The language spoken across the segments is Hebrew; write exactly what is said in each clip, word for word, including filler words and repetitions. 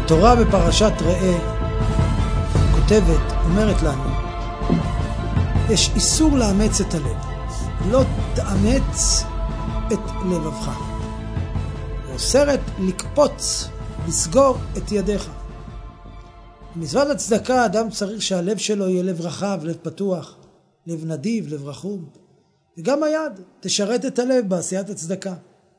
התורה בפרשת ראה כותבת, אומרת לנו, יש איסור לאמץ את הלב. לא תאמץ את לבבך. ואוסרת לקפוץ, לסגור את ידיך. במצוות הצדקה אדם צריך שהלב שלו יהיה לב רחב, לב פתוח, לב נדיב, לב רחום. וגם היד תשרת את הלב בעשיית הצדקה.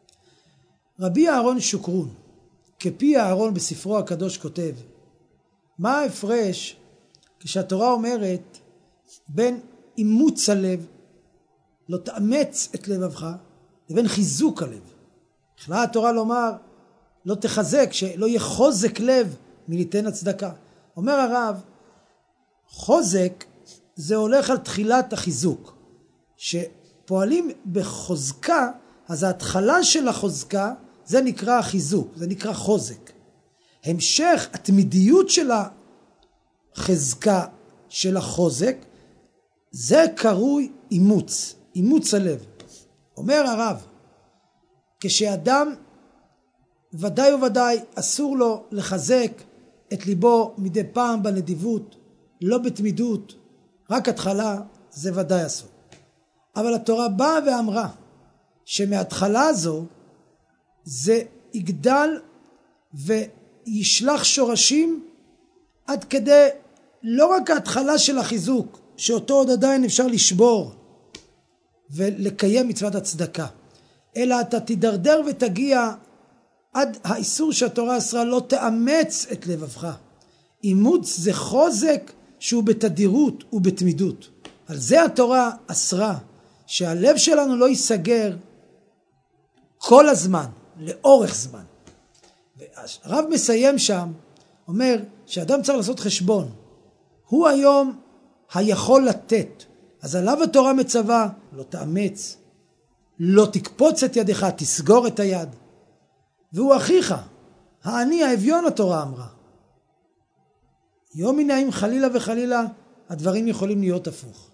רבי אהרון שוקרון, כפי אהרון בספרו הקדוש כותב, מה ההפרש כשהתורה אומרת בין אימוץ הלב, לא תאמץ את לבבך, לבין חיזוק הלב. יכלה התורה לומר, לא תחזק, שלא יהיה חוזק לב מליתן הצדקה. אומר הרב, חוזק זה הולך על תחילת החיזוק. שפועלים בחוזקה, אז ההתחלה של החוזקה, זה נקרא החיזוק, זה נקרא חוזק. המשך התמידיות של החזקה של החוזק, זה קרוי אימוץ, אימוץ הלב. אומר הרב, כשאדם ודאי וודאי אסור לו לחזק את ליבו מדי פעם בנדיבות, לא בתמידות, רק התחלה זה ודאי אסור. אבל התורה באה ואמרה שמההתחלה הזו זה יגדל וישלח שורשים עד כדי לא רק ההתחלה של החיזוק, שאותו עוד עדיין אפשר לשבור ולקיים מצוות הצדקה, אלא אתה תדרדר ותגיע עד האיסור שהתורה אסרה, לא תאמץ את לבבך. אימוץ זה חוזק שהוא בתדירות ובתמידות. על זה התורה אסרה, שהלב שלנו לא ייסגר כל הזמן, לאורך זמן. והרב מסיים שם, אומר שאדם צריך לעשות חשבון. הוא היום היכול לתת. אז עליו התורה מצווה, לא תאמץ, לא תקפוץ את ידך, תסגור את היד. והוא אחיך, העני האביון התורה אמרה. יום מן הימים חלילה וחלילה הדברים יכולים להיות הפוך.